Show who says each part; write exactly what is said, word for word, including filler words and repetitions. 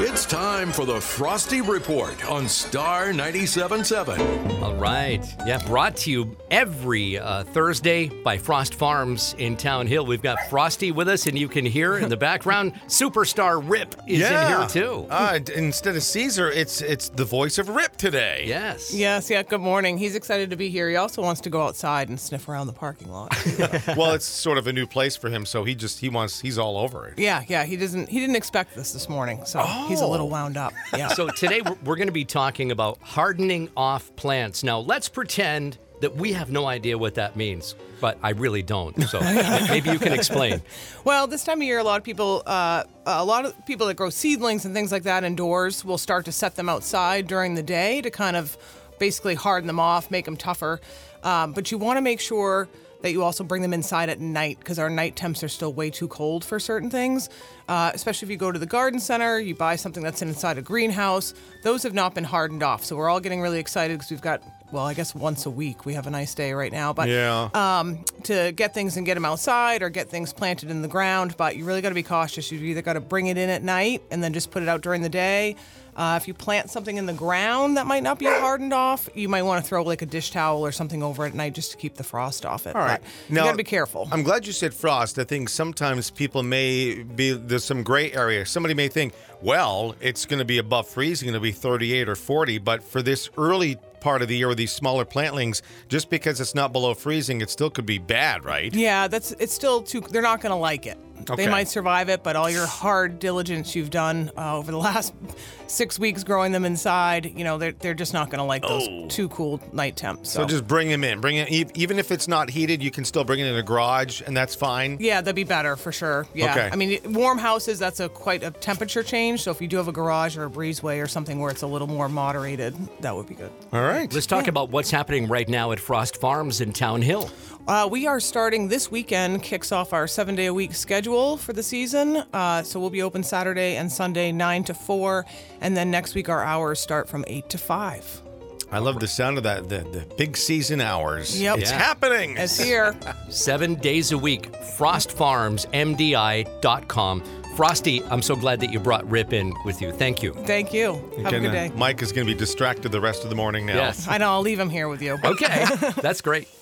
Speaker 1: It's time for the Frosty Report on Star ninety-seven point seven.
Speaker 2: All right. Yeah, brought to you every uh, Thursday by Frost Farms in Town Hill. We've got Frosty with us, and you can hear in the background, Superstar Rip is
Speaker 3: yeah.
Speaker 2: in here, too.
Speaker 3: Uh, instead of Caesar, it's it's the voice of Rip today.
Speaker 2: Yes.
Speaker 4: Yes, yeah, good morning. He's excited to be here. He also wants to go outside and sniff around the parking lot.
Speaker 3: Well, it's sort of a new place for him, so he just, he wants, he's all over it.
Speaker 4: yeah, yeah, he doesn't he didn't expect this this morning, so
Speaker 3: Oh.
Speaker 4: he's a little wound up. Yeah.
Speaker 2: So today we're, we're going to be talking about hardening off plants. Now, let's pretend that we have no idea what that means, but I really don't. So maybe you can explain.
Speaker 4: Well, this time of year, a lot of people, uh, a lot of people that grow seedlings and things like that indoors will start to set them outside during the day to kind of basically harden them off, make them tougher. Um, but you want to make sure that you also bring them inside at night because our night temps are still way too cold for certain things. Uh, especially if you go to the garden center, you buy something that's inside a greenhouse. Those have not been hardened off. So we're all getting really excited because we've got, well, I guess once a week we have a nice day right now. But
Speaker 3: Yeah.
Speaker 4: um, to get things and get them outside or get things planted in the ground. But you really got to be cautious. You've either got to bring it in at night and then just put it out during the day. Uh, if you plant something in the ground that might not be hardened off, you might want to throw like a dish towel or something over it at night just to keep the frost off it.
Speaker 3: All right.
Speaker 4: But you got to be careful.
Speaker 3: I'm glad you said frost. I think sometimes people may be, there's some gray area. Somebody may think, well, it's going to be above freezing, going to be thirty-eight or forty, but for this early part of the year with these smaller plantlings, just because it's not below freezing, it still could be bad, right?
Speaker 4: Yeah, that's it's still too. They're not going to like it.
Speaker 3: Okay.
Speaker 4: They might survive it, but all your hard diligence you've done uh, over the last six weeks growing them inside, you know, they're they're just not going to like those
Speaker 3: Oh.
Speaker 4: too cool night temps.
Speaker 3: So just bring them in. Bring it, e- even if it's not heated, you can still bring it in a garage, and that's fine.
Speaker 4: yeah, that'd be better for sure. Yeah,
Speaker 3: Okay.
Speaker 4: I mean, warm houses, that's a quite a temperature change. So if you do have a garage or a breezeway or something where it's a little more moderated, that would be good.
Speaker 3: All right.
Speaker 2: Let's talk about what's happening right now at Frost Farms in Town Hill.
Speaker 4: Uh, we are starting this weekend, kicks off our seven day a week schedule for the season. Uh, so we'll be open Saturday and Sunday, nine to four. And then next week, our hours start from eight to five.
Speaker 3: I love the sound of that, the, the big season hours.
Speaker 4: Yep.
Speaker 3: It's
Speaker 2: Yeah.
Speaker 3: happening.
Speaker 4: It's here.
Speaker 2: Seven days a week. frost farms m d i dot com. Frosty, I'm so glad that you brought Rip in with you. Thank you.
Speaker 4: Thank you. Have a
Speaker 3: Can,
Speaker 4: good
Speaker 3: uh,
Speaker 4: day.
Speaker 3: Mike is going to be distracted the rest of the morning now.
Speaker 2: Yes.
Speaker 4: I know, I'll leave him here with you.
Speaker 2: Okay, that's great.